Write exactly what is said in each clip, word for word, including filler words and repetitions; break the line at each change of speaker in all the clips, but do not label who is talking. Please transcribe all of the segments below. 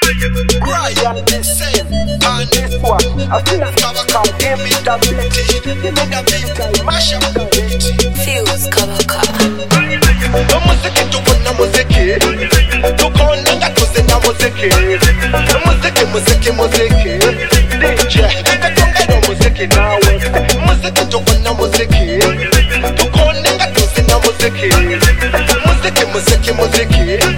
Brian the same and this one I feel like I can't give me the beat. Give me the beat, mash up the beat.
Feels Kabaka.
The music to put the music to connect to the music. The music, music, music. D J, I don't get the music now. Music to put the music to connect to the music. Music, music, music.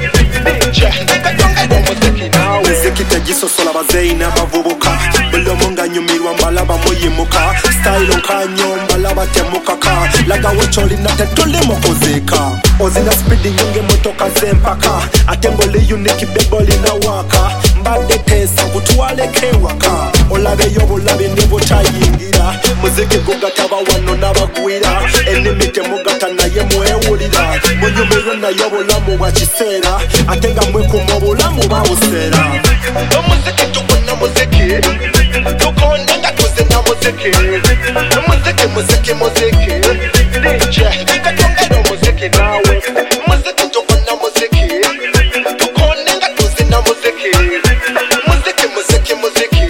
D J, I don't get the music now.
Muziki tagisosola bazeyi n'abavubuka buli omu nga nyumirwa mbalaba muyimuka style nkanyo mbalaba temukaka laga wekyolina tetuli mu kuziika ozina speedi nyonge motoka z'empaka ate ng'oli unique bebolina waka mbadde teesa nkutwaleko ewaka olabeyo obulabe ne butayingira muziki gugataba wano n'abagwira ennimi temugata naye mwewulira munyumirwe naye obulamu bwa kiseera ate nga mwekuma obulamu bawuseera
Muziki tukuna muziki tukonenga tuzina muziki muziki muziki muziki D J tukatongera muziki nawe muziki tukuna muziki tukonenga tuzina muziki muziki muziki muziki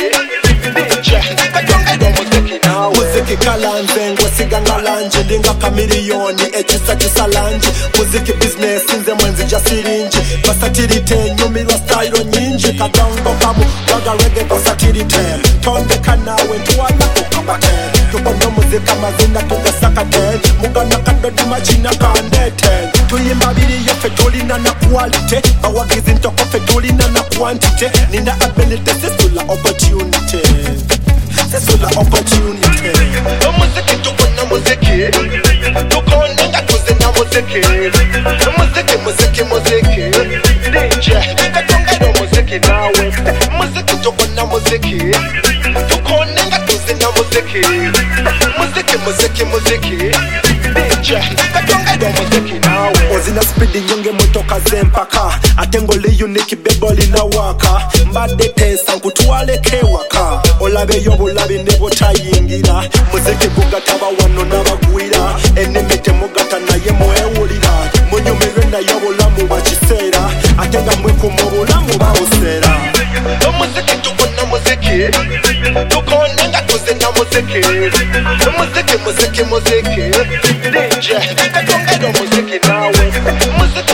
D J tukatongera muziki nawe
muziki kalanze ngwesiga ngalanje linga kamiliyoni ekisa kisalanje muziki business nze mwenzi jasirinji basatirite nyumirwa style nyinji kadongo kamu waga reggae basatirite tondeka nawe ntwala kukabate tukono muzika mazinda tugasakate mugana kadodi machina kandete tuyimba biri yefe tulina na quality bawagizi ntoko fe tulina na quantity nina ability sisula opportunity sisula opportunity
muziki tukuna muziki tukonenga tuzina muziki muziki muziki muziki D J tukatongera muziki nawe muziki tukuna muziki tukonenga tuzina muziki muziki muziki muziki D J tukatongera muziki nawe
ozina speedi nyonge motoka z'empaka ate ng'oli unique bebolina waka mbadde teesa nkutwaleko ewaka olabeyo obulabe ne butayingira muziki gugataba wano n'abagwira ennimi temugata naye mwewulira munyumirwe naye obulamu bwa kiseera ate nga mwekuma obulamu bawuseera
muziki tukuna muziki tukonenga tuzina muziki muziki muziki muziki D J tukatongera muziki nawe muziki